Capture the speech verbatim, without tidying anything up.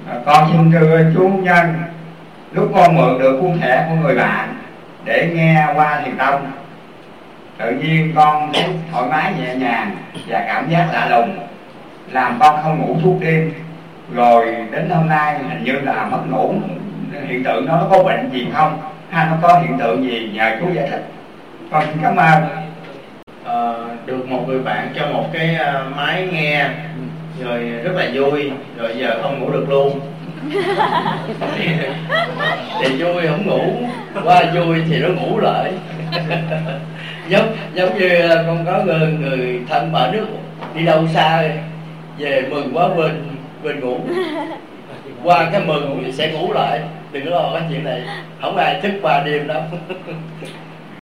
À, con xin thưa chú Nhân, lúc con mượn được cuốn thẻ của người bạn để nghe qua thiền tông, tự nhiên con thấy thoải mái nhẹ nhàng và cảm giác lạ lùng, làm con không ngủ suốt đêm. Rồi đến hôm nay hình như là mất ngủ. Hiện tượng đó nó có bệnh gì không, hay nó có hiện tượng gì, nhờ chú giải thích. Con xin cảm ơn. À, được một người bạn cho một cái uh, máy nghe rồi rất là vui, rồi giờ không ngủ được luôn. thì, thì vui không ngủ, qua vui thì nó ngủ lại. giống giống như con có người, người thân ở nước đi đâu xa về mừng quá quên quên ngủ, qua cái mừng sẽ ngủ lại. Đừng có lo cái chuyện này, không ai thức qua đêm đâu.